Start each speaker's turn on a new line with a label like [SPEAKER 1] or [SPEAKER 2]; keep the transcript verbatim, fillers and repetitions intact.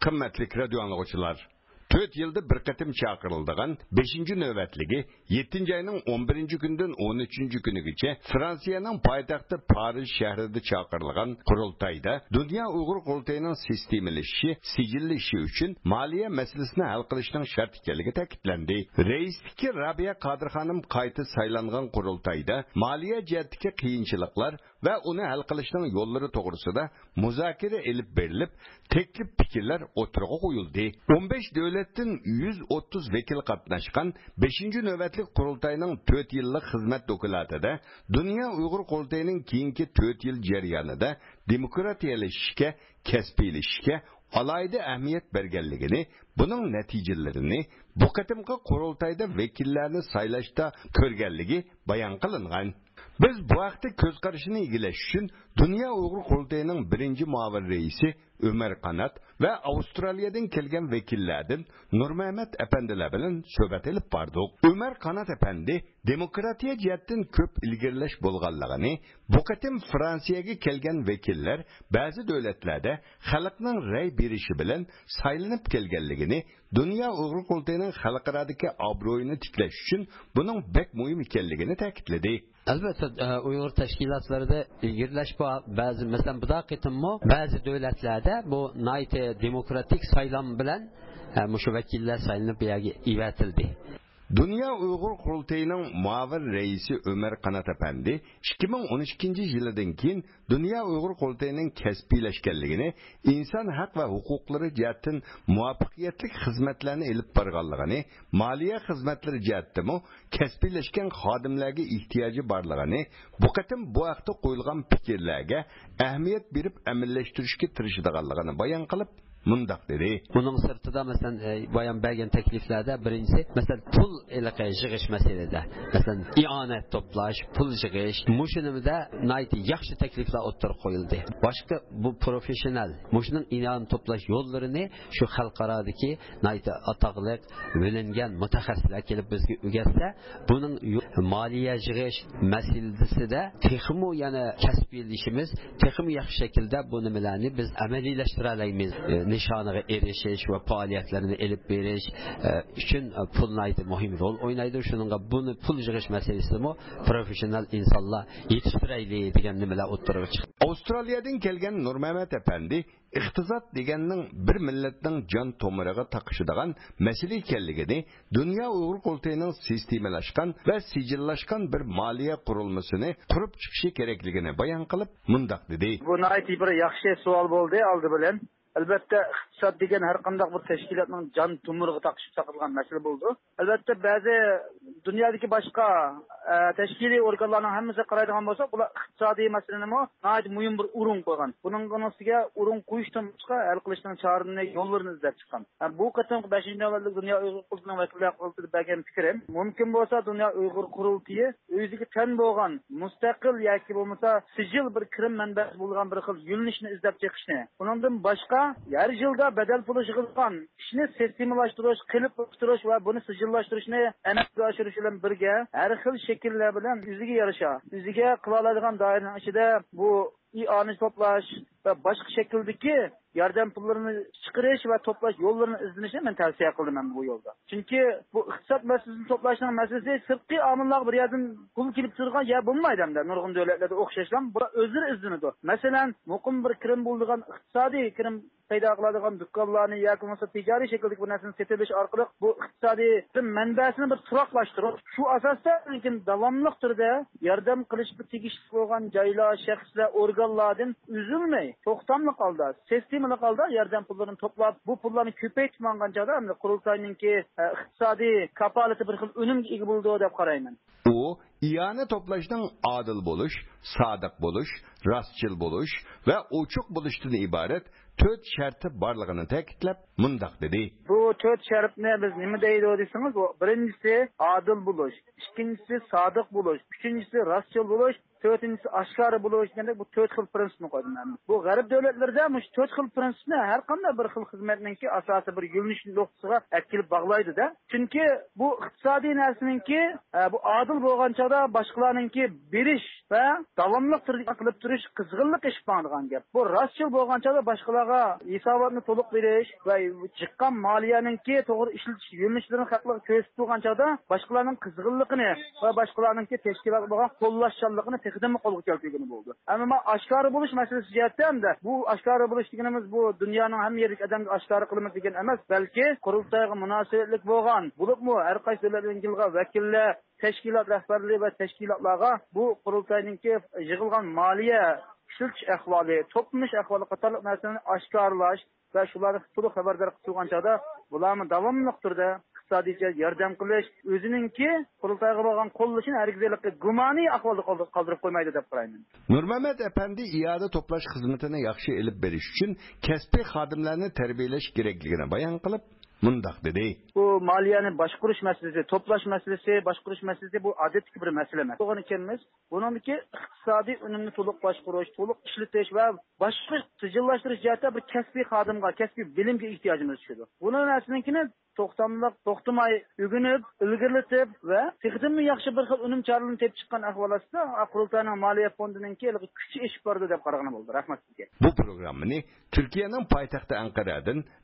[SPEAKER 1] Qimmatli radio anglag'uvchilar, to'rt yilda bir qatim chaqirildigan beshinchi navbatligi yettinchi ayning o'n birinchi kundan o'n uchinchi kunigacha Fransiyaning poytaxti Paris shahrida chaqirilgan qurultayda Dunyo Uyg'ur qurultayining sistemlashishi, sijillashi uchun moliya masalasini hal qilishning shart ekanligi ta'kidlandi. Raisdagi Rabiya Qodir xonim qayta saylangan qurultayda moliya jihatdagi qiyinchiliklar va uni hal qilishning yo'llari to'g'risida muzokara elib berilib, taklif fikrlar o'tirg'a qo'yildi. o'n besh davlatdan yuz o'ttiz vakil qatnashgan beshinchi navbatlik qurultayning to'rt yillik xizmat dokumentida Dunyo Uyg'ur qurultayining keyingi to'rt yil jarayonida demokratiyalashishga, kasbiylashishga alayda ahamiyat berganligini, buning natijalarini bu qatimqi qurultayda vakillarni saylashda ko'rganligi bayon qilingan. Biz bu haqda ko'z qarashini egilash uchun Dunyo Uyg'ur qurultayining birinchi muavin raisi Ömer Qanat va Avstraliyadan kelgan vakillardan Nurmuhammad apandilar bilan suhbat olib bordik. Ömer Qanat apandi demokratiya jihatdan ko'p ilgirlash bo'lganligini, bu qatim Fransiyaga kelgan vakillar ba'zi davlatlarda xalqning ray berishi bilan saylanib kelganligini, Dunyo Uyg'ur qurultayining xalqarodagi obro'yini tiklash uchun buning bek muhim ekanligini ta'kidladi.
[SPEAKER 2] Albatta Uyg'ur tashkilotlarida ilgirlash ba'zi masalan bu daqiqimmo ba'zi davlatlarda bu nayti demokratik saylan bilan mushu vakillar saylanib buyoqqa ivatildi.
[SPEAKER 1] Dunyo Uyg'ur qurultayining muavin raisi Ömer Qanat apandi ikki ming o'n ikkinchi yildan keyin Dunyo Uyg'ur qurultayining kasbiylashganligini, inson haq va huquqlari jihatdan muvaffaqiyatli xizmatlarni olib borganligini, moliya xizmatlari jihatdami kasbiylashgan xodimlarga ehtiyoji borligini, bu qatim bu haqda qo'yilgan fikrlarga ahamiyat berib amallashtirishga tirishadiganligini bayon qilib mundaq dedi.
[SPEAKER 2] Bunun sırtında mesela e, bayan bergen tekliflerde birincisi mesela pul ilaqı yığış meselede. Mesela ianet toplaş, pul yığış. Muşunumda nayti yaxşı teklifler otur koyuldu. Başka bu profesyonel, muşunun ianet toplaş yollarını şu halkaradaki nayti ataqlık, bilingen mütehassisler kelip bizge ügetse, bunun maliye yığış meselesi de texmu yani kasbilişimiz, texmu yaxşı şekilde bunu milani biz amelileştiremeyiz. E, nişanıga erişiş ve faaliyetlerini elip veriş için pulnaydı mühim rol oynaydı. Şununla bunu pul yığış meselesi mi profesyonel insanlar yetiştireyli degan nimalar o'ttirib chiqdi.
[SPEAKER 1] Avstraliyadan kelgan Nurmuhammad apandi iqtisod deganning bir millatning jon tomiriga taqishadigan masala ekanligini, Dunyo Uyg'ur qurultayining sistemalashgan va sijillashgan bir moliya qurilmasini qurib chiqishi kerakligini bayon qilib mundaq dedi.
[SPEAKER 3] Bu nayti bir yaxshi savol bo'ldi oldi bilan. Albatta iqtisod degan har qanday bir tashkilotning jon tomiriga taqishib taqilgan masala bo'ldi. Albatta ba'zi dunyodagi boshqa e, tashkiliy organlarning hammasi qaraydigan bo'lsa, bular iqtisodiy masalani nihoyat muhim bir o'rin qo'ygan. Buning ustiga o'rin qo'yishdan boshqa hal qilishning choralarni, yo'llarini izlab chiqqan. Yani bu qatimki beshinchi navbatlik Dunyo Uyg'ur qurultayining vakillari qilib bergan fikrim, mumkin bo'lsa Dunyo Uyg'ur qurultayi o'ziga tan bo'lgan mustaqil yoki bo'lmasa sijil bir kirim manbasi bo'lgan bir xil yo'nalishni izlab chiqishni. Bundan boshqa her yılda bedel pulu yığılgan işini sistemalashtirish, qilib o'tirish va buni sijillashtirishni amalga oshirish bilan birga har xil shakllar bilan o'ziga yarasha, o'ziga qila oladigan doiraning ichida bu i'oni to'plash va boshqa shakldagi yordam pullarini chiqarish va to'plash yo'llarini izlanishni men tavsiya qildim bu yo'lda. Chunki bu iqtisod masalasini to'plashning masalasi sirtqi omillar bir yerdan pul kelib turgan ya bo'lmaydi hamda nurg'un davlatlarda o'xshashlar bu o'zlari izlanadi. Masalan, muqim bir kirim bo'lgan iqtisodiy kirim paydo qiladigan do'konlarni yoki bo'lmasa tijoriy shakldagi bir narsani sotilish orqali bu iqtisodiy manbasini bir turoqlashtirish, shu asosda lekin davomli turda yordam qilishga tegishli bo'lgan joylar, shaxslar, organlardan uzilmay, to'xtamli holda sistemali holda yordam pullarini to'plab, bu pullarni ko'paytirmagan joyda hamda qurultayninki iqtisodiy kapolati bir xil unumga ega bo'ldi deb qarayman.
[SPEAKER 1] U iyani to'plashning adil bo'lish, sodiq bo'lish, rostchil bo'lish va ochiq bo'lishdan iborat to'rt sharti borligini ta'kidlab mundaq dedi.
[SPEAKER 3] Bu to'rt shartni biz nima deydi desangiz, birinchisi adil bo'lish, ikkinchisi sodiq bo'lish, uchinchisi rostchil bo'lish, to'rtinchisi oshkora bo'lish deganda bu to'rt xil prinsipni qo'ydim men. Bu g'arb davlatlarida mush to'rt xil prinsipni har qanday bir xil xizmatninki asosi bir yo'linish nuqtasiga akilib bog'laydi-da. Chunki bu iqtisodiy narsaninki bu adil bo'lgan chog'da boshqalarninki berish va davomli turda qilib turish qizg'inlik ish bo'lgan gap. Bu rostchil bo'lgan chog'da boshqalarga hisobotni to'liq berish va chiqqan moliyaninki to'g'ri ishlatish yo'linishlarini haqliq ko'rsatib turgan chog'da boshqalarning qizg'inligini va boshqalarninki tashkilot bo'lgan qo'llashchanligini texniki qo'lga keltirgani bo'ldi. Ammo oshkora bo'lish masalasi jihatdan-da bu oshkora bo'lish deganimiz bu dunyoning hamma yerdagi odamga oshkora qilamiz degan emas, balki qurultoyga munosabatlik bo'lgan, bo'libmi har qaysi davlatlardan kelgan vakillar, tashkilot rahbarlari va tashkilotlarga bu qurultoyninki yig'ilgan moliya ishlatish ahvoli, to'planish ahvoli qatorliq narsani oshkorlash va shularni to'liq xabardor qilib turgan chog'da bularni davomli turda iqtisodiy yordam qilish o'zininki qurultoyga bo'lgan qo'llashini hargizlikka gumoniy ahvolda qoldirib qo'ymaydi deb qarayman.
[SPEAKER 1] Nurmamat apandi iyada to'plash xizmatini yaxshi elib berish uchun kasbiy xodimlarni tarbiyalash kerakligini bayon qilib, mundaq dedi.
[SPEAKER 3] Bu maliyani boshqarish masalasi, to'plash masalasi, boshqarish masalasi bu odatdagi bir masala emas. To'g'ri ekanmiz. Buningki iqtisodiy unumni to'liq boshqarish, to'liq ishlatish va boshqa tijillashtirish jihatda bir kasbiy xodimga, kasbiy bilimga ehtiyojimiz tushadi. Buning narsaninkini to'xtamliq, to'xtamay o'rganib, ilgirlatib va texnikni yaxshi bir xil unum choralarini tepib chiqqan ahvolatda qurultoyning moliya fondininki kuchi ish bordi deb qaragani bo'ldi. Rahmat sizga.
[SPEAKER 1] Bu programmani Turkiyaning poytaxti Anqaradan